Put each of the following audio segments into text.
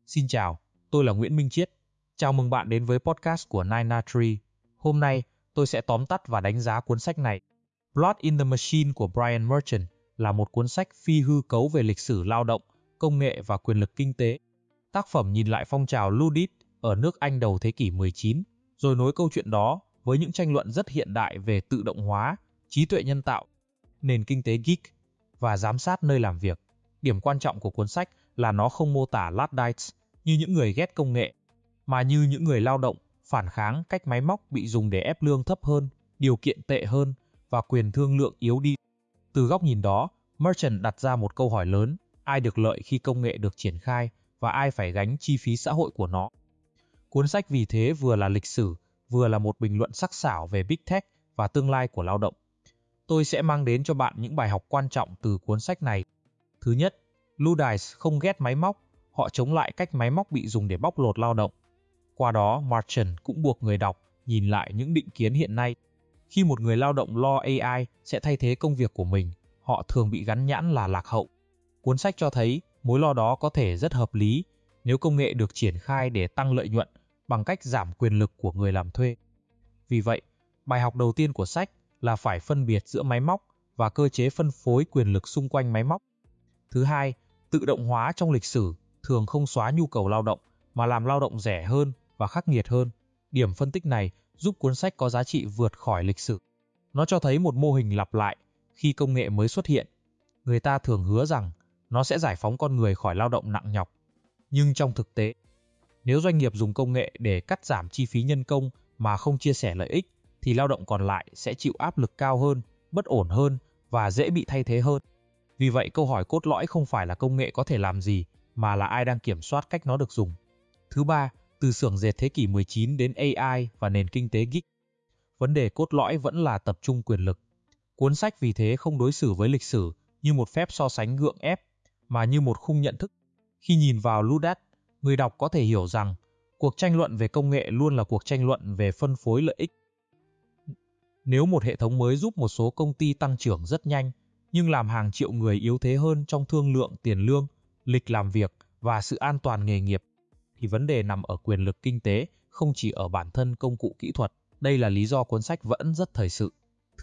Xin chào, tôi là Nguyễn Minh Chiết. Chào mừng bạn đến với podcast của Nine Tree. Hôm nay, tôi sẽ tóm tắt và đánh giá cuốn sách này. Blood in the Machine của Brian Merchant là một cuốn sách phi hư cấu về lịch sử lao động, công nghệ và quyền lực kinh tế. Tác phẩm nhìn lại phong trào Luddite ở nước Anh đầu thế kỷ 19, rồi nối câu chuyện đó với những tranh luận rất hiện đại về tự động hóa, trí tuệ nhân tạo, nền kinh tế geek và giám sát nơi làm việc. Điểm quan trọng của cuốn sách là nó không mô tả Luddites như những người ghét công nghệ, mà như những người lao động, phản kháng cách máy móc bị dùng để ép lương thấp hơn, điều kiện tệ hơn và quyền thương lượng yếu đi. Từ góc nhìn đó, Merchant đặt ra một câu hỏi lớn: ai được lợi khi công nghệ được triển khai và ai phải gánh chi phí xã hội của nó? Cuốn sách vì thế vừa là lịch sử, vừa là một bình luận sắc sảo về Big Tech và tương lai của lao động. Tôi sẽ mang đến cho bạn những bài học quan trọng từ cuốn sách này. Thứ nhất, Luddites không ghét máy móc, họ chống lại cách máy móc bị dùng để bóc lột lao động. Qua đó, Merchant cũng buộc người đọc nhìn lại những định kiến hiện nay. Khi một người lao động lo AI sẽ thay thế công việc của mình, họ thường bị gắn nhãn là lạc hậu. Cuốn sách cho thấy mối lo đó có thể rất hợp lý nếu công nghệ được triển khai để tăng lợi nhuận bằng cách giảm quyền lực của người làm thuê. Vì vậy, bài học đầu tiên của sách là phải phân biệt giữa máy móc và cơ chế phân phối quyền lực xung quanh máy móc. Thứ hai, tự động hóa trong lịch sử thường không xóa nhu cầu lao động mà làm lao động rẻ hơn và khắc nghiệt hơn. Điểm phân tích này giúp cuốn sách có giá trị vượt khỏi lịch sử. Nó cho thấy một mô hình lặp lại khi công nghệ mới xuất hiện. Người ta thường hứa rằng nó sẽ giải phóng con người khỏi lao động nặng nhọc. Nhưng trong thực tế, nếu doanh nghiệp dùng công nghệ để cắt giảm chi phí nhân công mà không chia sẻ lợi ích, thì lao động còn lại sẽ chịu áp lực cao hơn, bất ổn hơn và dễ bị thay thế hơn. Vì vậy, câu hỏi cốt lõi không phải là công nghệ có thể làm gì, mà là ai đang kiểm soát cách nó được dùng. Thứ ba, từ xưởng dệt thế kỷ 19 đến AI và nền kinh tế geek. Vấn đề cốt lõi vẫn là tập trung quyền lực. Cuốn sách vì thế không đối xử với lịch sử như một phép so sánh gượng ép, mà như một khung nhận thức. Khi nhìn vào Luddite, người đọc có thể hiểu rằng cuộc tranh luận về công nghệ luôn là cuộc tranh luận về phân phối lợi ích. Nếu một hệ thống mới giúp một số công ty tăng trưởng rất nhanh, nhưng làm hàng triệu người yếu thế hơn trong thương lượng tiền lương, lịch làm việc và sự an toàn nghề nghiệp, thì vấn đề nằm ở quyền lực kinh tế, không chỉ ở bản thân công cụ kỹ thuật. Đây là lý do cuốn sách vẫn rất thời sự.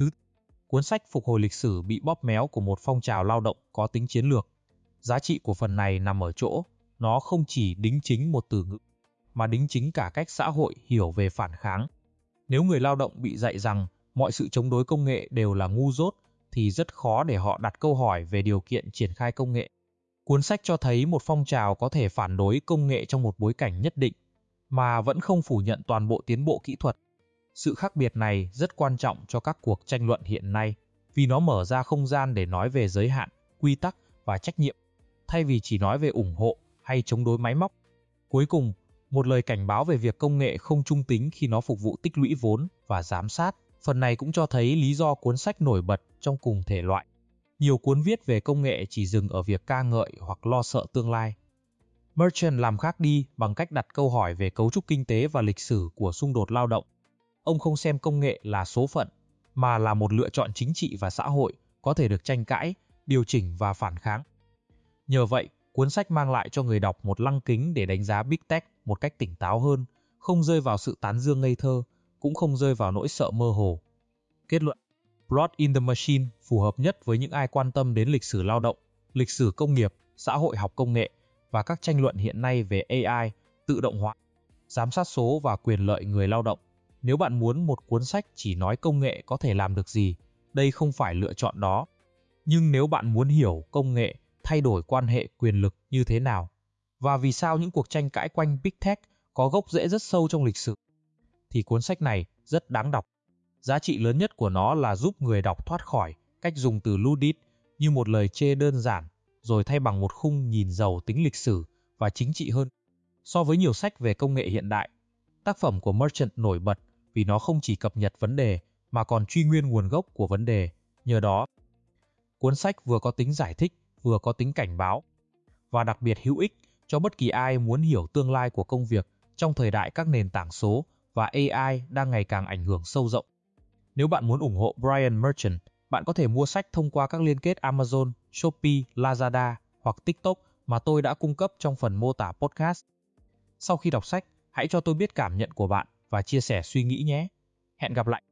Cuốn sách phục hồi lịch sử bị bóp méo của một phong trào lao động có tính chiến lược. Giá trị của phần này nằm ở chỗ, nó không chỉ đính chính một từ ngữ, mà đính chính cả cách xã hội hiểu về phản kháng. Nếu người lao động bị dạy rằng mọi sự chống đối công nghệ đều là ngu dốt, thì rất khó để họ đặt câu hỏi về điều kiện triển khai công nghệ. Cuốn sách cho thấy một phong trào có thể phản đối công nghệ trong một bối cảnh nhất định, mà vẫn không phủ nhận toàn bộ tiến bộ kỹ thuật. Sự khác biệt này rất quan trọng cho các cuộc tranh luận hiện nay, vì nó mở ra không gian để nói về giới hạn, quy tắc và trách nhiệm, thay vì chỉ nói về ủng hộ hay chống đối máy móc. Cuối cùng, một lời cảnh báo về việc công nghệ không trung tính khi nó phục vụ tích lũy vốn và giám sát. Phần này cũng cho thấy lý do cuốn sách nổi bật trong cùng thể loại. Nhiều cuốn viết về công nghệ chỉ dừng ở việc ca ngợi hoặc lo sợ tương lai. Merchant làm khác đi bằng cách đặt câu hỏi về cấu trúc kinh tế và lịch sử của xung đột lao động. Ông không xem công nghệ là số phận, mà là một lựa chọn chính trị và xã hội có thể được tranh cãi, điều chỉnh và phản kháng. Nhờ vậy, cuốn sách mang lại cho người đọc một lăng kính để đánh giá Big Tech một cách tỉnh táo hơn, không rơi vào sự tán dương ngây thơ, cũng không rơi vào nỗi sợ mơ hồ. Kết luận: Blood in the Machine phù hợp nhất với những ai quan tâm đến lịch sử lao động, lịch sử công nghiệp, xã hội học công nghệ và các tranh luận hiện nay về AI, tự động hóa, giám sát số và quyền lợi người lao động. Nếu bạn muốn một cuốn sách chỉ nói công nghệ có thể làm được gì, đây không phải lựa chọn đó. Nhưng nếu bạn muốn hiểu công nghệ thay đổi quan hệ quyền lực như thế nào, và vì sao những cuộc tranh cãi quanh Big Tech có gốc rễ rất sâu trong lịch sử, thì cuốn sách này rất đáng đọc. Giá trị lớn nhất của nó là giúp người đọc thoát khỏi cách dùng từ Luddite như một lời chê đơn giản, rồi thay bằng một khung nhìn giàu tính lịch sử và chính trị hơn. So với nhiều sách về công nghệ hiện đại, tác phẩm của Merchant nổi bật vì nó không chỉ cập nhật vấn đề mà còn truy nguyên nguồn gốc của vấn đề. Nhờ đó, cuốn sách vừa có tính giải thích, vừa có tính cảnh báo, và đặc biệt hữu ích cho bất kỳ ai muốn hiểu tương lai của công việc trong thời đại các nền tảng số và AI đang ngày càng ảnh hưởng sâu rộng. Nếu bạn muốn ủng hộ Brian Merchant, bạn có thể mua sách thông qua các liên kết Amazon, Shopee, Lazada hoặc TikTok mà tôi đã cung cấp trong phần mô tả podcast. Sau khi đọc sách, hãy cho tôi biết cảm nhận của bạn và chia sẻ suy nghĩ nhé. Hẹn gặp lại.